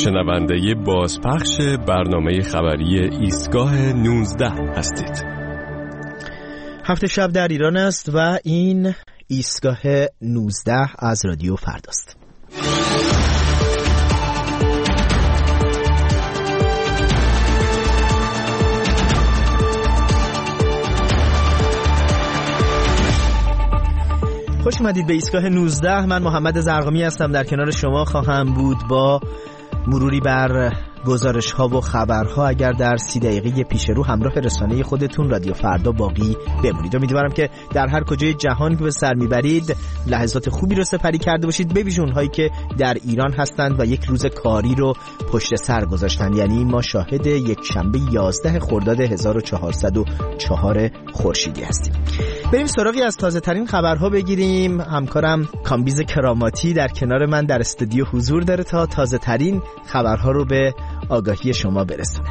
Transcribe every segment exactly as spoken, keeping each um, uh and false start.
شنونده بازپخش برنامه خبری ایستگاه نوزده هستید. هفته شب در ایران است و این ایستگاه نوزده از رادیو فرداست. خوش اومدید به ایستگاه نوزده. من محمد زرقامی هستم، در کنار شما خواهم بود با مروری بر گزارش ها و خبرها. اگر در سی دقیقه پیش رو همراه رسانه خودتون رادیو فردا باقی بمونید. امیدوارم که در هر کجای جهان که به سر میبرید لحظات خوبی رو سپری کرده باشید، به ویژه اونهایی که در ایران هستند و یک روز کاری رو پشت سر گذاشتن. یعنی ما شاهد یک شنبه یازده خرداد هزار و چهارصد و چهار خورشیدی هستیم. بریم سراغی از تازه ترین خبرها بگیریم. همکارم کامبیز کراماتی در کنار من در استودیو حضور داره تا تازه ترین خبرها رو به آگاهی شما برسونه.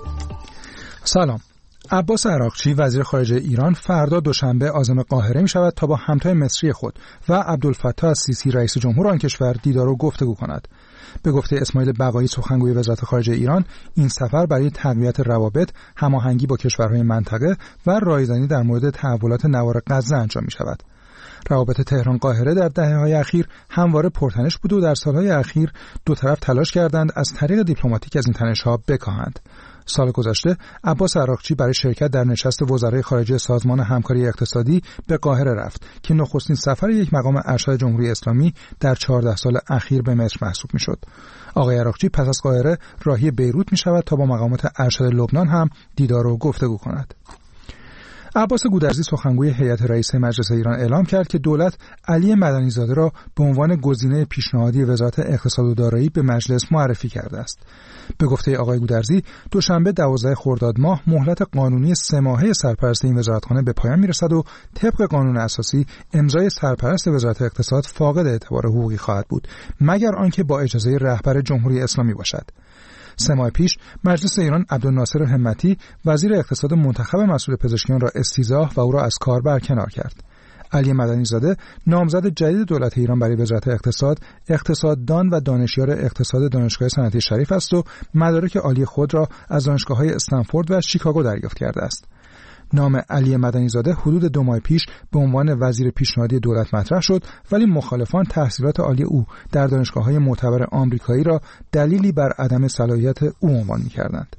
سلام. عباس عراقچی وزیر خارجه ایران فردا دوشنبه عازم قاهره می شود تا با همتای مصری خود و عبدالفتاح السیسی رئیس جمهور آن کشور دیدار و گفتگو کند. به گفته اسماعیل بقایی سخنگوی وزارت خارجه ایران، این سفر برای تقویت روابط، هماهنگی با کشورهای منطقه و رایزنی در مورد تحولات نوار غزه انجام می شود. روابط تهران قاهره در دهه‌های اخیر همواره پرتنش بود و در سالهای اخیر دو طرف تلاش کردند از طریق دیپلماتیک از این تنش‌ها بکاهند. سال گذشته عباس عراقچی برای شرکت در نشست وزرای خارجه سازمان همکاری اقتصادی به قاهره رفت که نخستین سفر یک مقام ارشد جمهوری اسلامی در چهارده سال اخیر به مصر محسوب می‌شد. آقای عراقچی پس از قاهره راهی بیروت می‌شود تا با مقامات ارشد لبنان هم دیدار و گفتگو کند. عباس گودرزی سخنگوی هیئت رئیسه مجلس ایران اعلام کرد که دولت علی مدنی زاده را به عنوان گزینه پیشنهادی وزارت اقتصاد و دارایی به مجلس معرفی کرده است. به گفته آقای گودرزی، دوشنبه دوازده خرداد ماه مهلت قانونی سه ماهه سرپرستی این وزارتخانه به پایان میرسد و طبق قانون اساسی امضای سرپرست وزارت اقتصاد فاقد اعتبار حقوقی خواهد بود مگر آنکه با اجازه رهبر جمهوری اسلامی باشد. سه ماه پیش مجلس ایران عبدالناصر همتی وزیر اقتصاد منتخب مسئول پزشکیان را استیضاح و او را از کار برکنار کرد. علی مدنی زاده نامزد جدید دولت ایران برای وزارت اقتصاد، اقتصاددان و دانشیار اقتصاد دانشگاه صنعتی شریف است و مدارک عالی خود را از دانشگاه‌های استنفورد و شیکاگو دریافت کرده است. نام علی مدنی زاده حدود دو ماه پیش به عنوان وزیر پیشنهادی دولت مطرح شد، ولی مخالفان تحصیلات عالی او در دانشگاه‌های معتبر آمریکایی را دلیلی بر عدم صلاحیت او عنوان می‌کردند.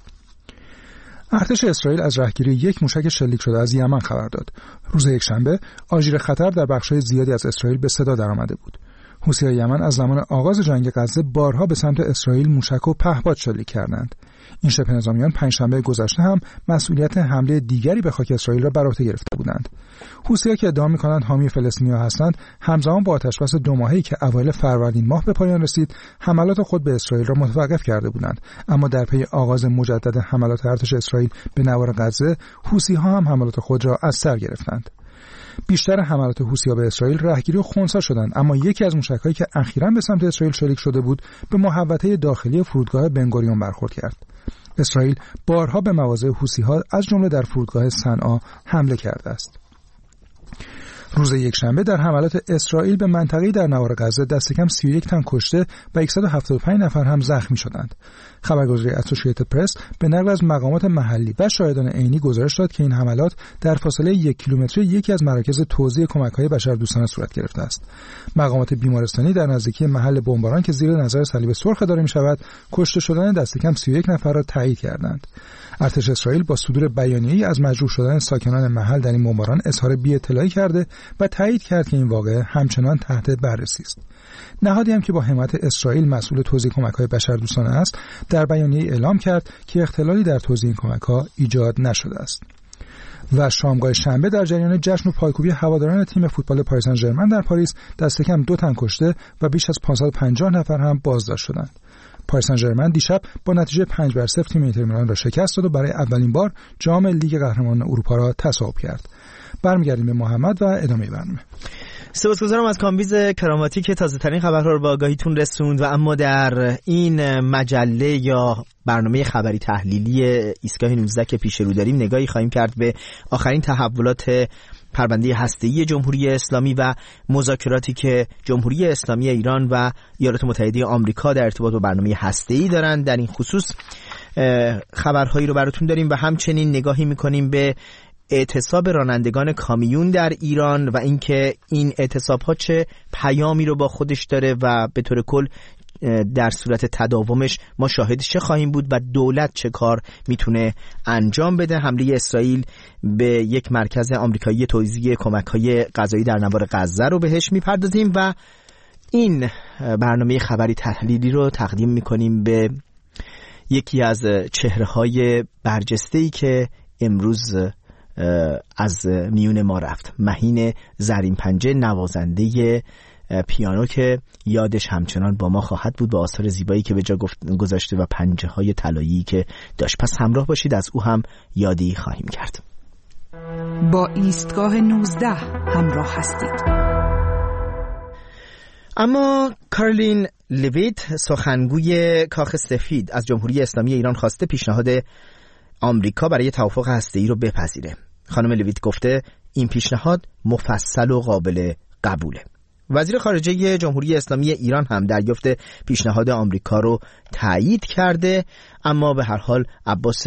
ارتش اسرائیل از رهگیری یک موشک شلیک شده از یمن خبر داد. روز یکشنبه آژیر خطر در بخش‌های زیادی از اسرائیل به صدا درآمده بود. حوثی‌های یمن از زمان آغاز جنگ غزه بارها به سمت اسرائیل موشک و پهپاد شلیک کردند. این شبه نظامیان پنجشنبه گذشته هم مسئولیت حمله دیگری به خاک اسرائیل را بر عهده گرفته بودند. حوثی‌ها که ادعا می‌کنند حامی فلسطینی‌ها هستند، همزمان با آتش‌بس دو ماهه‌ای که اوایل فروردین ماه به پایان رسید، حملات خود به اسرائیل را متوقف کرده بودند. اما در پی آغاز مجدد حملات ارتش اسرائیل به نوار غزه، حوثی‌ها هم حملات خود را از سر گرفتند. بیشتر حملات حوثی‌ها به اسرائیل رهگیری و خنثی شدند، اما یکی از موشک‌هایی که اخیراً به سمت اسرائیل شلیک شده بود، به محوطه داخلی فرودگاه بنگوریون برخورد کرد. اسرائیل بارها به مواضع حوثی‌ها از جمله در فرودگاه صنعا حمله کرده است. روز یکشنبه در حملات اسرائیل به منطقه‌ای در نوار غزه دست کم سی و یک تن کشته و صد و هفتاد و پنج نفر هم زخمی شدند. خبرگزاری اسوسییتد پرس به نقل از مقامات محلی و شاهدان عینی گزارش داد که این حملات در فاصله یک کیلومتری یکی از مراکز توزیع کمک‌های بشردوستانه صورت گرفته است. مقامات بیمارستانی در نزدیکی محل بمباران که زیر نظر صلیب سرخ اداره می‌شود، کشته شدن دست کم سی و یک نفر را تایید کردند. ارتش اسرائیل با صدور بیانیه‌ای از مجروح شدن ساکنان محل در این بمباران اظهار بی‌اطلاعی کرده و تایید کرد که این واقعه همچنان تحت بررسی است. نهادی هم که با حمایت اسرائیل مسئول توزیع کمک‌های بشردوستانه است، در بیانیه اعلام کرد که اختلالی در توزیع این کمک‌ها ایجاد نشده است. و شامگاه شنبه در جریان جشن و پایکوبی هواداران تیم فوتبال پاریس سن ژرمن در پاریس دست کم دو تن کشته و بیش از پانصد و پنجاه نفر هم بازداشت شدند. پاریس سن ژرمن دیشب با نتیجه پنج بر صفر تیم اینتر میلان را شکست داد و برای اولین بار جام لیگ قهرمانان اروپا را تصاحب کرد. برمیگردیم به محمد و ادامه برنامه. سپاسگزارم از کامبیز کراماتی که تازه ترین خبرها رو به آگاهیتون رسوند. و اما در این مجله یا برنامه خبری تحلیلی ایستگاه نوزده که پیش رو داریم نگاهی خواهیم کرد به آخرین تحولات پرونده هسته‌ای جمهوری اسلامی و مذاکراتی که جمهوری اسلامی ایران و ایالات متحده آمریکا در ارتباط با برنامه هسته‌ای دارن. در این خصوص خبرهایی رو براتون داریم و همچنین نگاهی می‌کنیم به اعتصاب رانندگان کامیون در ایران و اینکه این اعتصاب‌ها چه پیامی رو با خودش داره و به طور کل در صورت تداومش ما شاهدش چه خواهیم بود و دولت چه کار میتونه انجام بده. حمله اسرائیل به یک مرکز آمریکایی توزیع کمک‌های غذایی در نوار غزه رو بهش میپردازیم و این برنامه خبری تحلیلی رو تقدیم میکنیم به یکی از چهره‌های برجسته‌ای که امروز از میون ما رفت، مهین زرین پنجه، نوازنده پیانو که یادش همچنان با ما خواهد بود با آثار زیبایی که به جا گذاشته و پنجه های طلایی که داشت. پس همراه باشید، از او هم یادی خواهیم کرد. با ایستگاه نوزده همراه هستید. اما کارولین لویت، سخنگوی کاخ سفید، از جمهوری اسلامی ایران خواسته پیشنهاد آمریکا برای توافق هسته‌ای رو بپذیره. خانم لویت گفته این پیشنهاد مفصل و قابل قبوله. وزیر خارجه جمهوری اسلامی ایران هم دریافت پیشنهاد آمریکا رو تایید کرده، اما به هر حال عباس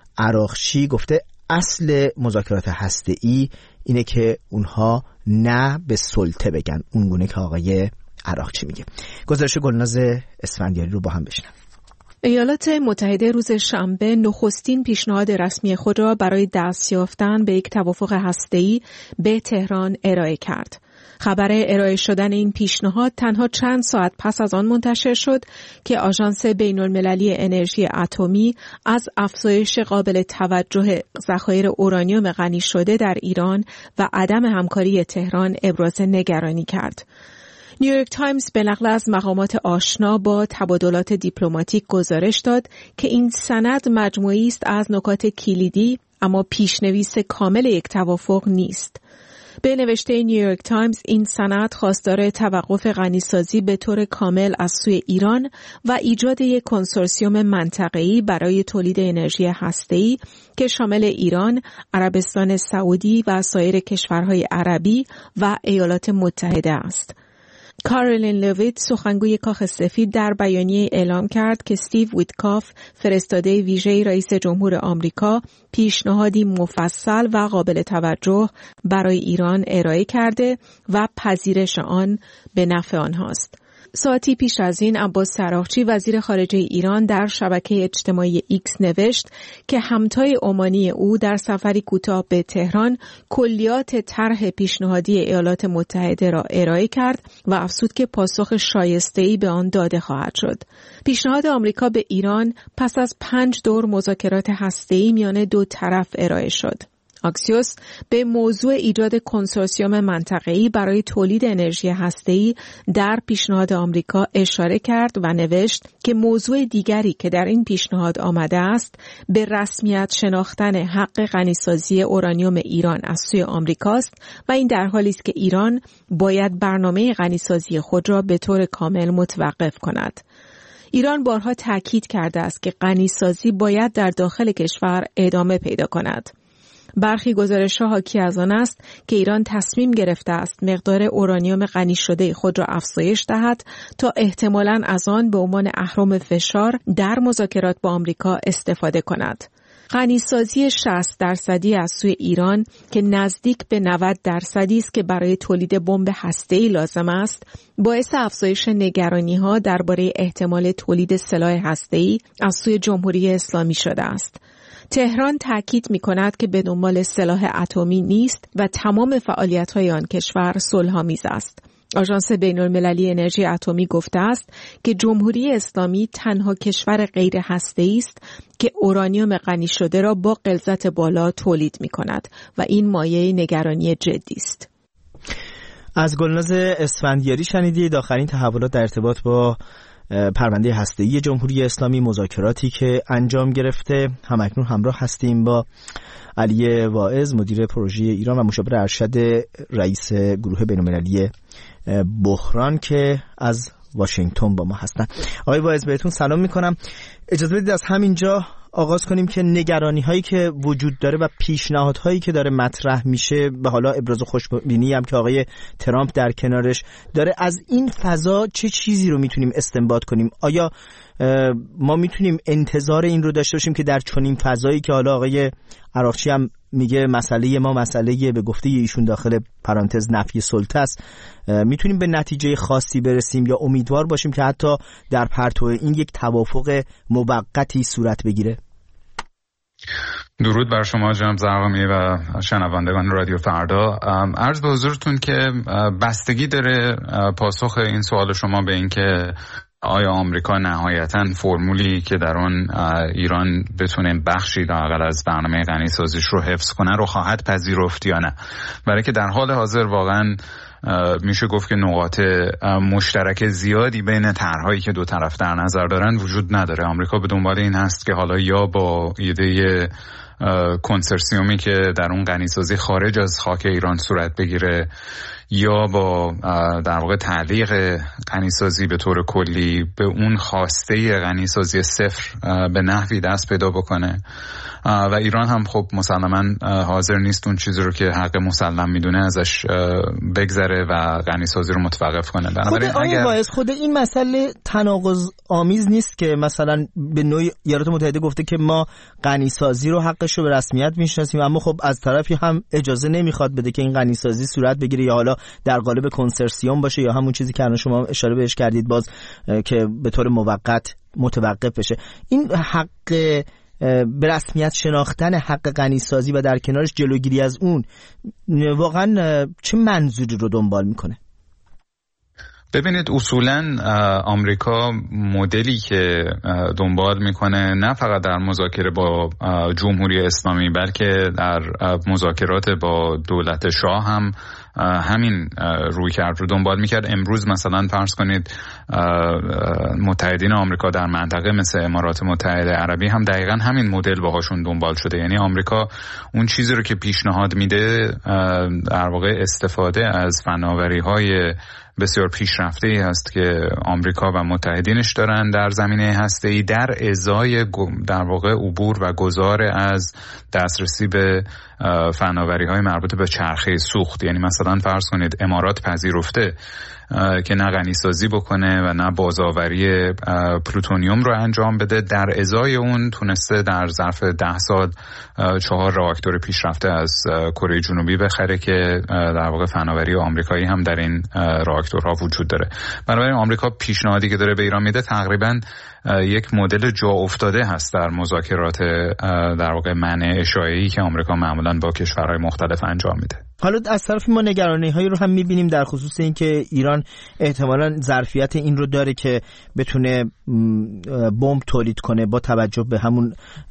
عراقچی گفته اصل مذاکرات هسته‌ای اینه که اونها نه به سلطه بگن، اونگونه که آقای عراقچی میگه. گزارش گلناز اسفندیاری رو با هم بشنویم. ایالات متحده روز شنبه نخستین پیشنهاد رسمی خود را برای دست یافتن به یک توافق هسته‌ای به تهران ارائه کرد. خبر ارائه شدن این پیشنهاد تنها چند ساعت پس از آن منتشر شد که آژانس بین‌المللی انرژی اتمی از افزایش قابل توجه ذخایر اورانیوم غنی شده در ایران و عدم همکاری تهران ابراز نگرانی کرد. نیویورک تایمز به نقل از مقامات آشنا با تبادلات دیپلماتیک گزارش داد که این سند مجموعی است از نکات کلیدی اما پیشنویس کامل یک توافق نیست. به نوشته نیویورک تایمز این سند خواستار توقف غنیسازی به طور کامل از سوی ایران و ایجاد یک کنسورسیوم منطقه‌ای برای تولید انرژی هسته‌ای که شامل ایران، عربستان سعودی و سایر کشورهای عربی و ایالات متحده است. کارولین لویت، سخنگوی کاخ سفید، در بیانیه اعلام کرد که استیو ویتکاف، فرستاده ویژه رئیس جمهور آمریکا، پیشنهادی مفصل و قابل توجه برای ایران ارائه کرده و پذیرش آن به نفع آنهاست. ساعتی پیش از این عباس عراقچی، وزیر خارجه ایران، در شبکه اجتماعی ایکس نوشت که همتای عمانی او در سفری کوتاه به تهران کلیات طرح پیشنهادی ایالات متحده را ارائه کرد و افزود که پاسخ شایسته‌ای به آن داده خواهد شد. پیشنهاد آمریکا به ایران پس از پنج دور مذاکرات هسته‌ای میان دو طرف ارائه شد. آکسیوس به موضوع ایجاد کنسورسیوم منطقه‌ای برای تولید انرژی هسته‌ای در پیشنهاد آمریکا اشاره کرد و نوشت که موضوع دیگری که در این پیشنهاد آمده است به رسمیت شناختن حق غنیسازی اورانیوم ایران از سوی آمریکاست و این در حالی است که ایران باید برنامه غنیسازی خود را به طور کامل متوقف کند. ایران بارها تاکید کرده است که غنیسازی باید در داخل کشور ادامه پیدا کند. برخی گزارش‌ها حاکی از آن است که ایران تصمیم گرفته است مقدار اورانیوم غنی شده خود را افزایش دهد تا احتمالاً از آن به عنوان اهرم فشار در مذاکرات با آمریکا استفاده کند. غنیسازی شصت درصدی از سوی ایران که نزدیک به نود درصدی است که برای تولید بمب هسته‌ای لازم است، باعث افزایش نگرانی‌ها درباره احتمال تولید سلاح هسته‌ای از سوی جمهوری اسلامی شده است. تهران تاکید می‌کند که به دنبال سلاح اتمی نیست و تمام فعالیت‌های آن کشور صلح‌آمیز است. آژانس بین‌المللی انرژی اتمی گفته است که جمهوری اسلامی تنها کشور غیر هسته‌ای است که اورانیوم غنی شده را با غلظت بالا تولید می‌کند و این مایه نگرانی جدی است. از گلناز اسفندیاری شنیدید آخرین تحولات در ارتباط با پرونده هسته‌ای جمهوری اسلامی، مذاکراتی که انجام گرفته. همکنون همراه هستیم با علی واعظ، مدیر پروژه ایران و مشاور ارشد رئیس گروه بین‌المللی بحران که از واشنگتن با ما هستن. آقای واعظ بهتون سلام میکنم. اجازه بدید از همینجا آغاز کنیم که نگرانی هایی که وجود داره و پیشنهادهایی که داره مطرح میشه، به حالا ابراز خوشبینی هم که آقای ترامپ در کنارش داره، از این فضا چه چیزی رو میتونیم استنباط کنیم؟ آیا ما میتونیم انتظار این رو داشته باشیم که در چنین فضایی که حالا آقای عراقچی هم میگه مسئله ما مسئله به گفته ایشون داخل پرانتز نفی سلطه است، میتونیم به نتیجه خاصی برسیم یا امیدوار باشیم که حتی در پرتو این یک توافق موقتی صورت بگیره؟ درود بر شما جناب زرقامی و شنوندگان رادیو فردا. عرض به حضورتون که بستگی داره پاسخ این سوال شما به این که آیا آمریکا نهایتاً فرمولی که در اون ایران بتونه بخشی لااقل از برنامه غنیسازیش رو حفظ کنه رو خواهد پذیرفت یا نه، برای که در حال حاضر واقعاً میشه گفت که نقاط مشترک زیادی بین طرحهایی که دو طرف در نظر دارن وجود نداره. آمریکا به دنبال این هست که حالا یا با ایده کنسرسیومی که در اون غنیسازی خارج از خاک ایران صورت بگیره یا با در واقع تعلیق غنیسازی به طور کلی به اون خواسته غنیسازی صفر به نحوی دست پیدا بکنه و ایران هم خب مسلماً حاضر نیست اون چیزی رو که حق مسلم میدونه ازش بگذره و غنیسازی رو متوقف کنه. بنابراین خود اگر باعث خود این مسئله تناقض آمیز نیست که مثلا به نوعی ایالات متحده گفته که ما غنیسازی رو حقش رو به رسمیت میشناسیم، اما خب از طرفی هم اجازه نمیخواد بده که این غنیسازی صورت بگیره یا حالا در قالب کنسرسیوم باشه یا همون چیزی که الان شما اشاره بهش کردید باز که به طور موقت متوقف بشه. این حق به رسمیت شناختن حق غنیسازی و در کنارش جلوگیری از اون واقعا چه منظوری رو دنبال میکنه؟ ببینید اصولاً آمریکا مدلی که دنبال میکنه نه فقط در مذاکره با جمهوری اسلامی بلکه در مذاکرات با دولت شاه هم همین روی کرد رو دنبال میکرد. امروز مثلا فرض کنید متحدین آمریکا در منطقه مثل امارات متحده عربی هم دقیقاً همین مدل باهاشون دنبال شده، یعنی آمریکا اون چیزی رو که پیشنهاد میده در واقع استفاده از فناوری‌های بسیار پیشرفته‌ای هست که آمریکا و متحدینش دارن در زمینه هسته‌ای در ازای در واقع عبور و گذار از دسترسی به فناوری‌های مربوط به چرخه سوخت. یعنی مثلا فرض کنید امارات پذیرفته که نه غنیسازی بکنه و نه بازآوری پلوتونیوم رو انجام بده، در ازای اون تونسته در ظرف ده سال چهار راکتور پیشرفته از کره جنوبی بخره که در واقع فناوری آمریکایی هم در این راکتورها وجود داره. بنابراین آمریکا پیشنهادی که داره به ایران میده تقریباً یک مدل جا افتاده هست در مذاکرات در واقع منع اشاعه‌ای که آمریکا معمولاً با کشورهای مختلف انجام میده. حالا از طرفی ما نگرانی‌هایی رو هم می‌بینیم در خصوص این که ایران احتمالاً ظرفیت این رو داره که بتونه بمب تولید کنه با توجه به همون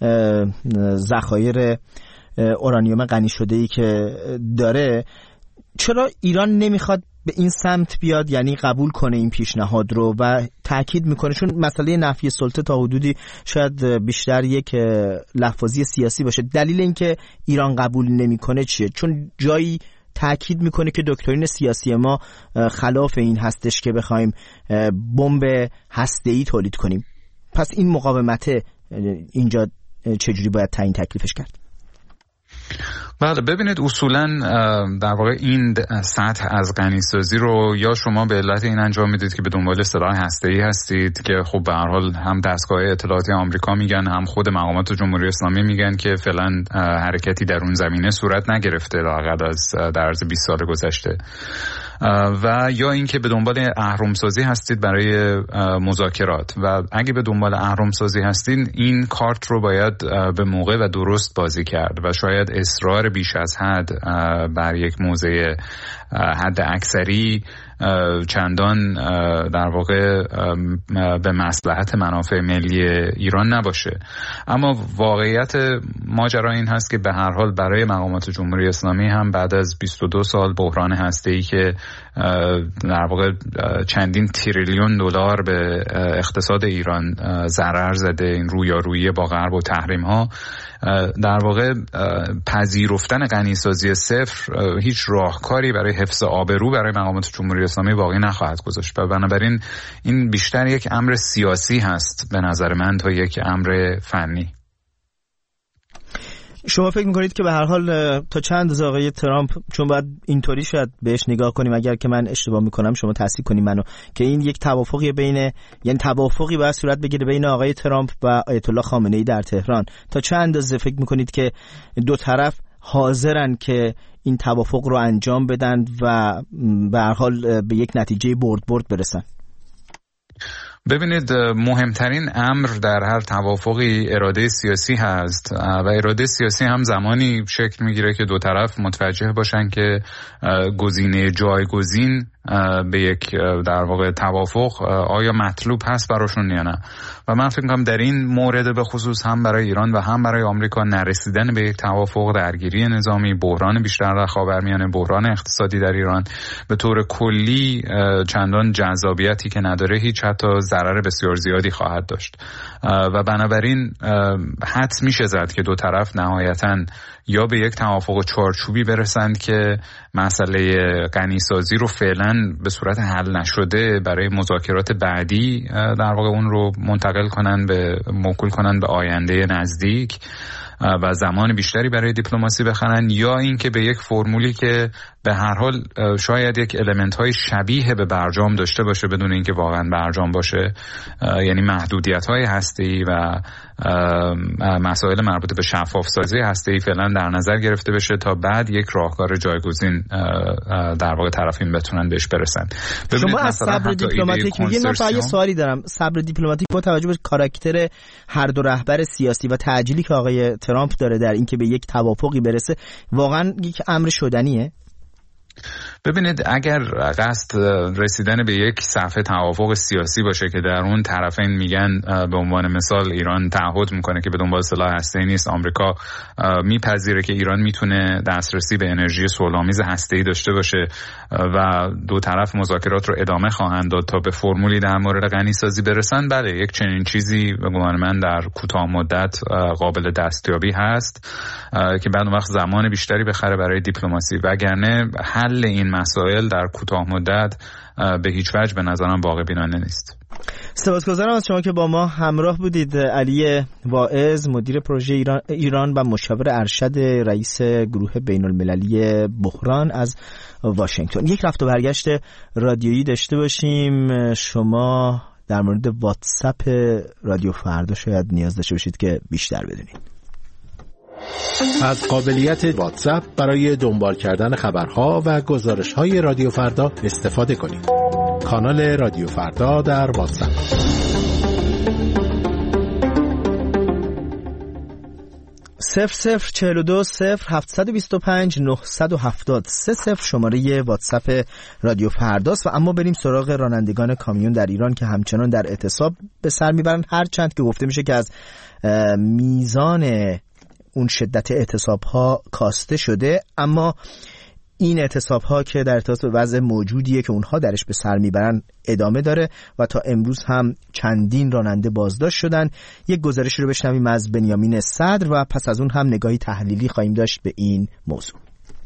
ذخایر اورانیوم غنی شده‌ای که داره. چرا ایران نمیخواد به این سمت بیاد، یعنی قبول کنه این پیشنهاد رو و تاکید میکنه؟ چون مسئله نفی سلطه تا حدودی شاید بیشتر یک لفظی سیاسی باشه. دلیل اینکه ایران قبول نمیکنه چیه؟ چون جایی تاکید میکنه که دکترین سیاسی ما خلاف این هستش که بخوایم بمب هسته‌ای تولید کنیم. پس این مقاومت اینجا چجوری باید تعیین تکلیفش کرد؟ بله ببینید اصولاً در واقع این سطح از غنیسازی رو یا شما به علت این انجام میدید که به دنبال سلاح هسته‌ای هستید که خب به هر حال هم دستگاه اطلاعاتی آمریکا میگن هم خود مقامات جمهوری اسلامی میگن که فعلا حرکتی در اون زمینه صورت نگرفته لااقل از در عرض بیست سال گذشته، و یا اینکه به دنبال اهرم‌سازی هستید برای مذاکرات و اگه به دنبال اهرم‌سازی هستید این کارت رو باید به موقع و درست بازی کرد و شاید اصرار بیش از حد بر یک موضع حد اکثری چندان در واقع به مصلحت منافع ملی ایران نباشه. اما واقعیت ماجرا این هست که به هر حال برای مقامات جمهوری اسلامی هم بعد از بیست و دو سال بحران هسته‌ای که در واقع چندین تریلیون دلار به اقتصاد ایران ضرر زده، این رویارویی با غرب و تحریم ها، در واقع پذیرفتن غنیسازی صفر هیچ راهکاری برای حفظ آبرو برای مقامات جمهوری اسلامی باقی نخواهد گذاشت و بنابراین این بیشتر یک امر سیاسی هست به نظر من تا یک امر فنی. شما فکر میکنید که به هر حال تا چند اندازه آقای ترامپ، چون باید اینطوری شاید بهش نگاه کنیم، اگر که من اشتباه میکنم شما تصحیح کنید منو، که این یک توافقی بین، یعنی توافقی باید صورت بگیره بین آقای ترامپ و آیت الله خامنه‌ای در تهران، تا چند اندازه فکر میکنید که دو طرف حاضرن که این توافق رو انجام بدن و به هر حال به یک نتیجه برد برد برسن؟ ببینید، مهمترین امر در هر توافقی اراده سیاسی هست و اراده سیاسی هم زمانی شکل میگیره که دو طرف متوجه باشن که گزینه جایگزین به یک در واقع توافق آیا مطلوب هست براشون یا نه. و من فکر می‌کنم در این مورد به خصوص هم برای ایران و هم برای آمریکا نرسیدن به یک توافق، درگیری نظامی، بحران بیشتر در خاورمیانه، بحران اقتصادی در ایران به طور کلی چندان جذابیتی که نداره، هیچ حتی ضرر بسیار زیادی خواهد داشت و بنابراین حدس میشه زد که دو طرف نهایتاً یا به یک توافق چارچوبی برسند که مسئله غنیسازی رو فعلا به صورت حل نشده برای مذاکرات بعدی در واقع اون رو منتقل کنن به موکول کنن به آینده نزدیک و زمان بیشتری برای دیپلماسی بخرن، یا اینکه به یک فرمولی که به هر حال شاید یک المنت های شبیه به برجام داشته باشه بدون اینکه واقعا برجام باشه، یعنی محدودیت های هسته‌ای و مسائل مربوط به شفاف سازی هسته‌ای فعلا در نظر گرفته بشه تا بعد یک راهکار جایگزین در واقع طرفین بتونن بهش برسن. شما از صبر دیپلماتیک میگید، من فقط یه سوالی دارم. صبر دیپلماتیک با توجه به کاراکتر هر دو رهبر سیاسی و تعجیلی که آقای ترامپ داره در اینکه به یک توافقی برسه، واقعا یک امر شدنیه؟ ببینید، اگر قصد رسیدن به یک صفحه توافق سیاسی باشه که در اون طرفین میگن، به عنوان مثال ایران تعهد میکنه که به دنبال سلاح هسته‌ای نیست، آمریکا میپذیره که ایران میتونه دسترسی به انرژی صلح‌آمیز هسته‌ای داشته باشه و دو طرف مذاکرات رو ادامه خواهند داد تا به فرمولی در مورد غنیسازی برسن، بله یک چنین چیزی به گمان من در کوتاه مدت قابل دستیابی هست که بعد اون وقت زمان بیشتری بخره برای دیپلماسی، وگرنه حل این مسائل در کوتاه مدت به هیچ وجه به نظرم واقع بینانه نیست. سپاسگزارم از شما که با ما همراه بودید. علی واعظ، مدیر پروژه ایران, ایران و مشاور ارشد رئیس گروه بین المللی بحران از واشنگتن. یک رفت و برگشت رادیویی داشته باشیم. شما در مورد واتساپ رادیو فردا شاید نیاز داشته باشید که بیشتر بدونید. از قابلیت واتساپ برای دنبال کردن خبرها و گزارش‌های رادیو فردا استفاده کنید. کانال رادیو فردا در واتساپ. صفر صفر چهل و دو صفر هفتصد و بیست و پنج نهصد و هفتاد سه صفر شماره واتساپ رادیو فرداست. و اما بریم سراغ رانندگان کامیون در ایران که همچنان در اعتصاب به سر میبرن، هر چند که گفته میشه که از میزان اون شدت اعتصاب ها کاسته شده، اما این اعتصاب ها که در ارتباط به وضع موجودیه که اونها درش به سر میبرن ادامه داره و تا امروز هم چندین راننده بازداشت شدن. یک گزارشی رو بشنویم از بنیامین صدر و پس از اون هم نگاهی تحلیلی خواهیم داشت به این موضوع.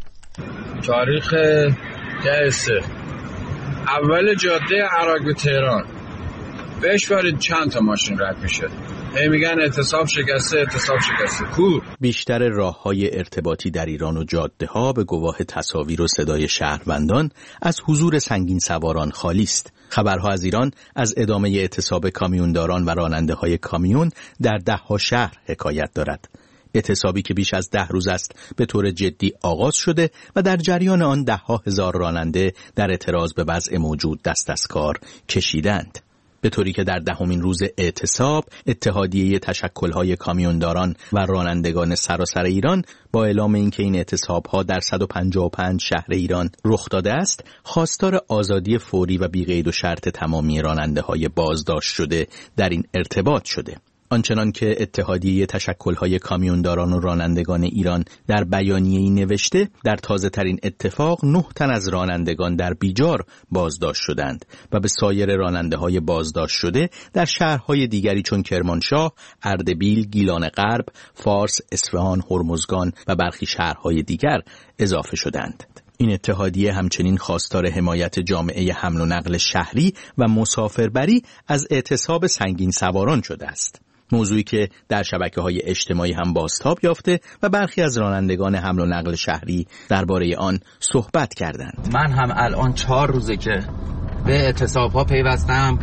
تاریخ ده سه اول جاده عراق به تهران بهش وارد چند تا ماشین رد میشه، هی میگن اعتصاب شکسته اعتصاب شکسته. کو بیشتر راه‌های ارتباطی در ایران و جاده‌ها به گواه تصاویر و صدای شهروندان از حضور سنگین سواران خالی است. خبرها از ایران از ادامه اعتصاب کامیونداران و راننده‌های کامیون در ده‌ها شهر حکایت دارد. اعتصابی که بیش از ده روز است به طور جدی آغاز شده و در جریان آن ده‌ها هزار راننده در اعتراض به وضع موجود دست از کار کشیدند. به طوری که در دهمین روز اعتصاب اتحادیه تشکل‌های کامیونداران و رانندگان سراسر ایران با اعلام اینکه این اعتصاب‌ها در صد و پنجاه و پنج شهر ایران رخ داده است، خواستار آزادی فوری و بی‌قید و شرط تمامی راننده‌های بازداشت شده در این ارتباط شده. آنچنان که اتحادیه تشکل‌های کامیونداران و رانندگان ایران در بیانیه‌ای نوشته، در تازه‌ترین اتفاق نه تن از رانندگان در بیجار بازداشت شدند و به سایر راننده‌های بازداشت شده در شهرهای دیگری چون کرمانشاه، اردبیل، گیلان غرب، فارس، اصفهان، هرمزگان و برخی شهرهای دیگر اضافه شدند. این اتحادیه همچنین خواستار حمایت جامعه حمل و نقل شهری و مسافربری از اعتصاب سنگین سواران شده است. موضوعی که در شبکه‌های اجتماعی هم بازتاب یافته و برخی از رانندگان حمل و نقل شهری درباره آن صحبت کردند. من هم الان چهار روزه که به اعتصاب‌ها پیوستم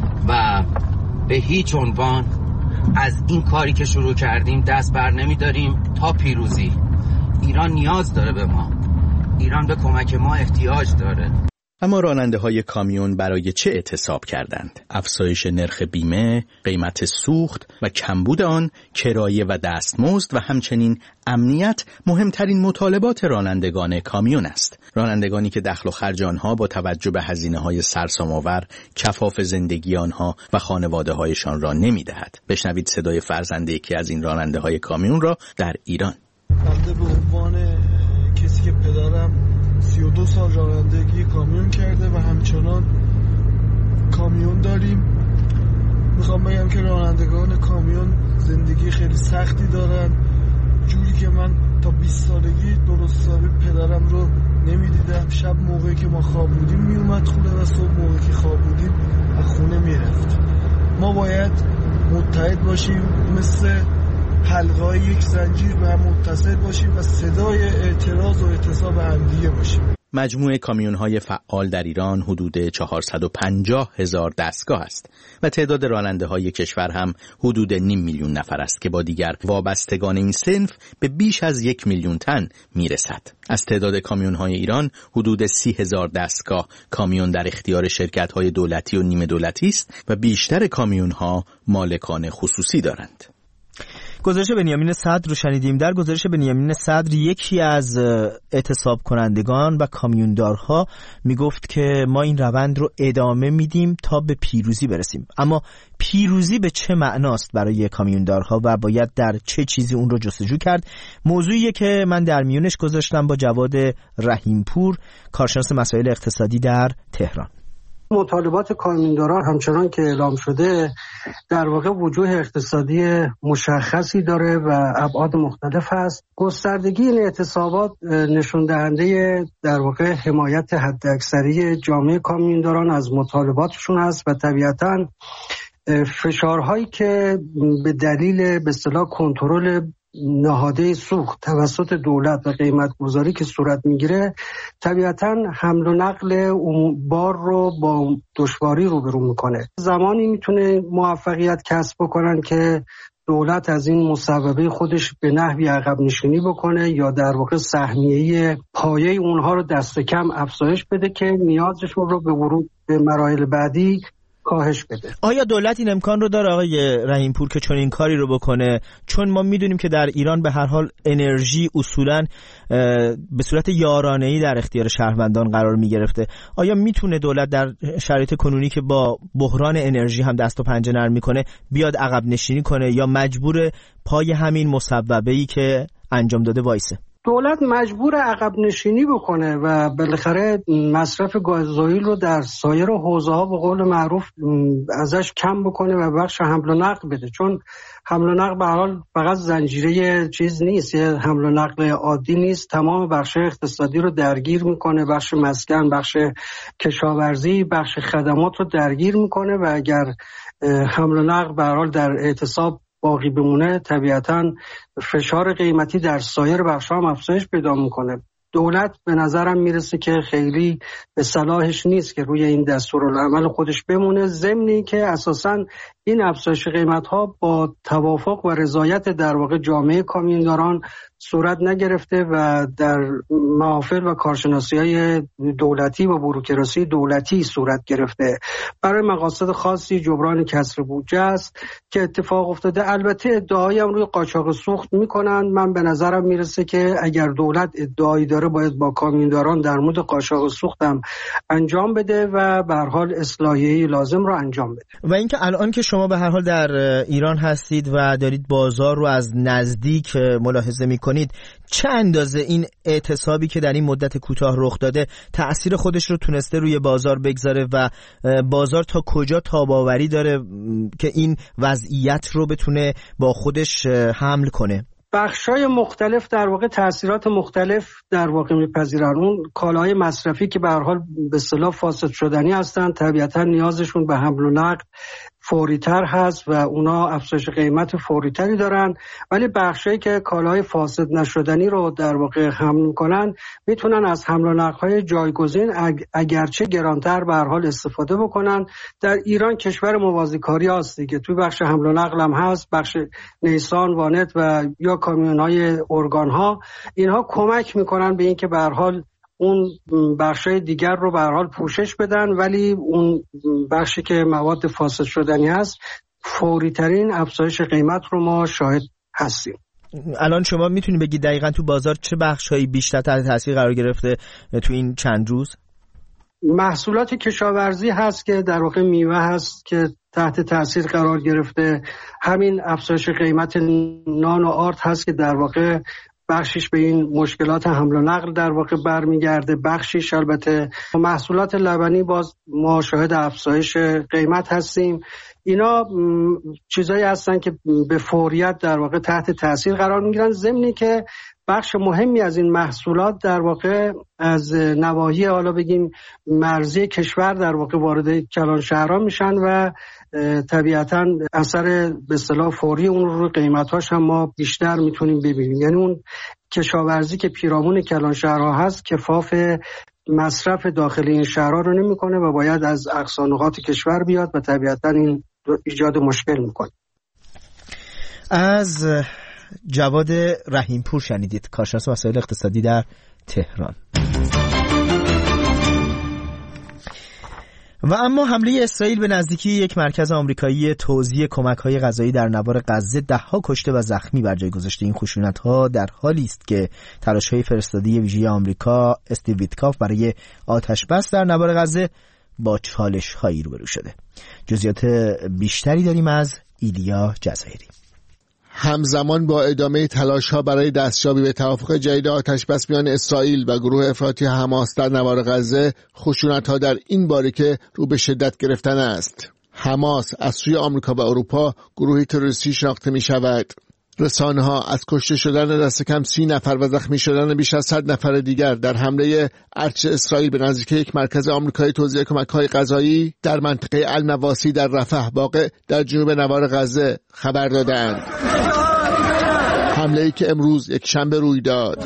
و به هیچ عنوان از این کاری که شروع کردیم دست بر نمی‌داریم تا پیروزی. ایران نیاز داره به ما. ایران به کمک ما احتیاج داره. اما راننده های کامیون برای چه اعتصاب کردند؟ افزایش نرخ بیمه، قیمت سوخت و کمبود آن، کرایه و دستمزد و همچنین امنیت مهمترین مطالبات رانندگان کامیون است. رانندگانی که دخل و خرج آنها با توجه به هزینه‌های سرسام‌آور کفاف زندگی آنها و خانواده‌هایشان را نمی‌دهد. بشنوید صدای فرزنده یکی از این راننده‌های کامیون را در ایران. بنده به عنوان کسی که پدرم سی و دو سال رانندگی کامیون کرده و همچنان کامیون داریم، میخوام بگم که رانندگان کامیون زندگی خیلی سختی دارن، جوری که من تا بیست سالگی درست حسابی پدرم رو نمیدیدم. شب موقعی که ما خواب بودیم میومد خونه و صبح موقعی که خواب بودیم از خونه میرفت. ما باید متحد باشیم، مثل حلقه‌های یک زنجیر به هم متصل باشیم و صدای اعتراض و اعتصاب همدیگه باشیم. مجموع کامیون‌های فعال در ایران حدود چهارصد و پنجاه هزار دستگاه است و تعداد راننده‌های کشور هم حدود نیم میلیون نفر است که با دیگر وابستگان این صنف به بیش از یک میلیون تن میرسد. از تعداد کامیون‌های ایران حدود سی هزار دستگاه کامیون در اختیار شرکت‌های دولتی و نیمه دولتی است و بیشتر کامیون‌ها مالکان خصوصی دارند. گزارش بنیامین صدر رو شنیدیم. در گزارش بنیامین صدر یکی از اعتصاب کنندگان و کامیوندارها میگفت که ما این روند رو ادامه میدیم تا به پیروزی برسیم. اما پیروزی به چه معناست برای کامیوندارها و باید در چه چیزی اون رو جستجو کرد؟ موضوعیه که من در میونش گذاشتم با جواد رحیمپور، کارشناس مسائل اقتصادی در تهران. مطالبات کامیونداران همچنان که اعلام شده در واقع وجوه اقتصادی مشخصی داره و ابعاد مختلف هست. گستردگی این اعتصابات نشون دهنده در واقع حمایت حداکثری جامعه کامیونداران از مطالباتشون هست و طبیعتاً فشارهایی که به دلیل به اصطلاح کنترل نهاده سوخت توسط دولت و قیمت گذاری که صورت میگیره طبیعتاً حمل و نقل بار رو با دشواری روبرو میکنه. زمانی میتونه موفقیت کسب بکنن که دولت از این مصوبه خودش به نحوی عقب نشینی بکنه یا در واقع سهمیه پایه اونها رو دست کم افزایش بده که نیازشون رو به ورود به مراحل بعدی کاهش بده. آیا دولت این امکان رو داره آقای رحیمپور که چون این کاری رو بکنه؟ چون ما میدونیم که در ایران به هر حال انرژی اصولاً به صورت یارانه‌ای در اختیار شهروندان قرار میگرفته. آیا میتونه دولت در شرایط کنونی که با بحران انرژی هم دست و پنجه نرم میکنه بیاد عقب نشینی کنه یا مجبور پای همین مصوبه‌ای که انجام داده وایسه؟ دولت مجبور عقب نشینی بکنه و بالاخره مصرف گازوئیل رو در سایر حوزه‌ها به قول معروف ازش کم بکنه و بخش حمل و نقل بده، چون حمل و نقل به هر حال فقط زنجیره چیز نیست، یه حمل و نقل عادی نیست، تمام بخش اقتصادی رو درگیر میکنه، بخش مسکن، بخش کشاورزی، بخش خدمات رو درگیر میکنه و اگر حمل و نقل به هر حال در اعتصاب باقی بمونه طبیعتاً فشار قیمتی در سایر بخش‌ها هم افزایش پیدا میکنه. دولت به نظرم میرسه که خیلی به صلاحش نیست که روی این دستورالعمل خودش بمونه، ضمنی که اساساً این افزایش قیمت‌ها با توافق و رضایت در واقع جامعه کامیونداران صورت نگرفته و در محافل و کارشناسی‌های دولتی و بوروکراسی دولتی صورت گرفته. برای مقاصد خاصی جبران کسر بودجه است که اتفاق افتاده. البته ادعایی هم روی قاچاق سوخت میکنن. من به نظرم میرسه که اگر دولت ادعایی داره باید با کامیونداران در مورد قاچاق سوخت هم انجام بده و به هر حال اصلاحیه لازم رو انجام بده. و اینکه الان که شما به هر حال در ایران هستید و دارید بازار رو از نزدیک ملاحظه میکنید، چه اندازه این اعتصابی که در این مدت کوتاه رخ داده تأثیر خودش رو تونسته روی بازار بگذاره و بازار تا کجا تاب‌آوری داره که این وضعیت رو بتونه با خودش حمل کنه؟ بخشای مختلف در واقع تأثیرات مختلف در واقع میپذیرن. اون کالاهای مصرفی که به هر حال به اصطلاح فاسد شدنی هستن طبیعتا نیازشون به حمل و نقل فوری‌تر هست و اونا افزایش قیمت فوری‌تری دارن، ولی بخشی که کالای فاسد نشدنی رو در واقع حمل میکنن میتونن از حمل و نقل‌های جایگزین اگرچه گرانتر به هر حال استفاده بکنن. در ایران کشور موازیکاری هست دیگه، توی بخش حمل و نقل هم هست، بخش نیسان، وانت و یا کامیون‌های ارگان‌ها، اینها کمک میکنن به اینکه به هر حال اون بخشای دیگر رو به هر حال پوشش بدن، ولی اون بخشی که مواد فاسد شدنی هست فوری ترین افزایش قیمت رو ما شاهد هستیم. الان شما میتونید بگید دقیقاً تو بازار چه بخشایی بیشتر تحت تاثیر قرار گرفته تو این چند روز؟ محصولات کشاورزی هست که در واقع میوه هست که تحت تاثیر قرار گرفته، همین افزایش قیمت نان و آرد هست که در واقع بخشش به این مشکلات حمل و نقل در واقع برمیگرده، بخشش البته محصولات لبنی باز ما شاهد افزایش قیمت هستیم. اینا چیزایی هستن که به فوریت در واقع تحت تاثیر قرار میگیرن، ضمنی که بخش مهمی از این محصولات در واقع از نواحی حالا بگیم مرزی کشور در واقع وارد کلان شهرها میشن و طبیعتاً اثر به اصطلاح فوری اون رو قیمتاش هم ما بیشتر میتونیم ببینیم. یعنی اون کشاورزی که پیرامون کلان شهرها هست کفاف مصرف داخل این شهرها رو نمیکنه و باید از اقصا نقاط کشور بیاد و طبیعتاً این ایجاد مشکل میکنه. از جواد رحیمپور شنیدید، کارشناس مسائل اقتصادی در تهران. و اما حمله اسرائیل به نزدیکی یک مرکز آمریکایی توزیع کمک‌های غذایی در نوار غزه ده‌ها کشته و زخمی بر جای گذاشته. این خشونت‌ها در حالی است که تلاش‌های فرستاده ویژه آمریکا استیو ویتکاف برای آتش‌بس در نوار غزه با چالش‌هایی روبرو شده. جزئیات بیشتری داریم از ایلیا جزایری. همزمان با ادامه تلاش‌ها برای دستیابی به توافق جدید آتش‌بس میان اسرائیل و گروه افراطی حماس در نوار غزه، خشونت‌ها در این باریکه رو به شدت گرفتن است. حماس از سوی آمریکا و اروپا گروهی تروریستی شناخته می‌شود. رسانه‌ها از کشته شدن دست کم سی نفر و زخمی شدن بیش از صد نفر دیگر در حمله ارتش اسرائیل به نزدیکی یک مرکز آمریکایی توزیع کمک‌های غذایی در منطقه النواسی در رفح واقع در جنوب نوار غزه خبر دادند. حمله‌ای که امروز یک شنبه روی داد.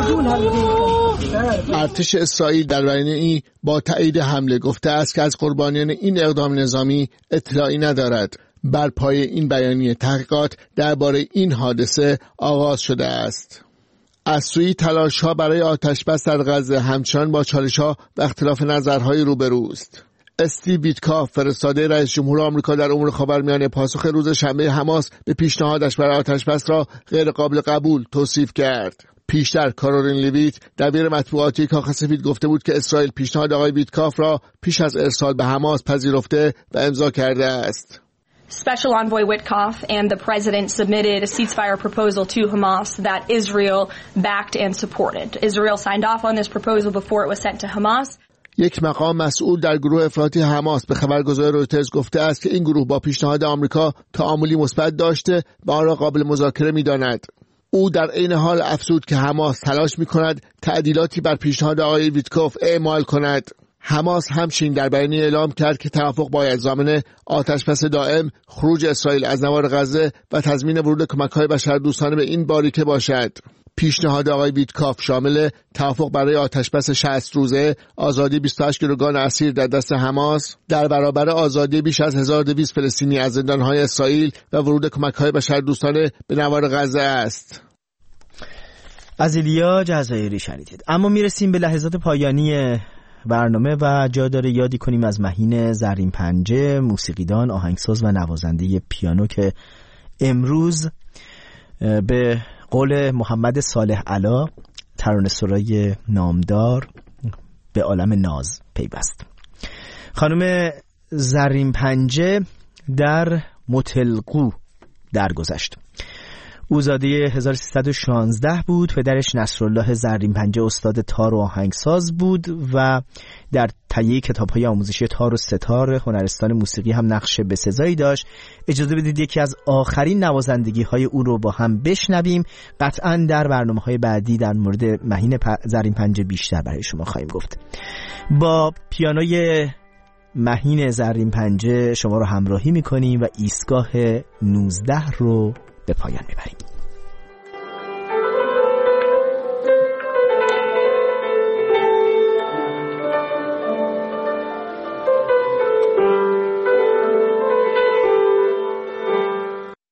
ارتش اسرائیل در بیانیه‌ای با تایید حمله گفته است که از قربانیان این اقدام نظامی اطلاعی ندارد. بر پای این بیانیه تحقیقات درباره این حادثه آغاز شده است. از سوی تلاش‌ها برای آتش‌بس در غزه همچنان با چالش‌ها و اختلاف نظرهای روبروست. استیو ویتکاف فرستاده رئیس جمهور آمریکا در امور خاورمیانه پاسخ روز شنبه حماس به پیشنهادش برای آتش‌بس را غیر قابل قبول توصیف کرد. پیشتر کارولین لیویت دبیر مطبوعاتی کاخ سفید گفته بود که اسرائیل پیشنهاد آقای ویتکاف را پیش از ارسال به حماس پذیرفته و امضا کرده است. Special Envoy Witkoff and the President submitted a ceasefire proposal to Hamas that Israel backed and supported. Israel signed off on this proposal before it was sent to Hamas. یک مقام مسئول در گروه افراطی حماس به خبرگزاری رویترز گفته است که این گروه با پیشنهاد آمریکا تعاملی مثبت داشته و آن را قابل مذاکره می‌داند. او در عین حال افزود که حماس تلاش می‌کند تعدیلاتی بر پیشنهاد آقای ویتکوف اعمال کند. حماس همچنین در بیانیه اعلام کرد که توافق باید ضامن آتش‌بس دائم، خروج اسرائیل از نوار غزه و تضمین ورود کمک‌های بشردوستانه به این باریکه باشد. پیشنهاد آقای ویتکاف شامل توافق برای آتش‌بس شصت روزه، آزادی بیست و هشت گروگان اسیر در دست حماس در برابر آزادی بیش از هزار و دویست فلسطینی از زندان‌های اسرائیل و ورود کمک‌های بشردوستانه به نوار غزه است. از ایلیا جزایری شنیدید. اما میرسیم به لحظات پایانی برنامه و جا داره یادی کنیم از مهین زرین پنجه، موسیقیدان، آهنگساز و نوازنده پیانو که امروز به قول محمد صالح علا ترانه‌سرای نامدار به عالم ناز پیوست. خانم زرین پنجه در متلقو درگذشت. او زاده هزار و سیصد و شانزده بود. پدرش نصرالله زرین پنجه استاد تار و آهنگساز بود و در تهیه کتاب‌های آموزشی تار و ستار هنرستان موسیقی هم نقش بسزایی داشت. اجازه بدید یکی از آخرین نوازندگی‌های او رو با هم بشنویم. قطعاً در برنامه‌های بعدی در مورد مهین پ... زرین پنجه بیشتر برای شما خواهیم گفت. با پیانوی مهین زرین پنجه شما رو همراهی میکنیم و ایستگاه نوزده رو به پایان میبریم.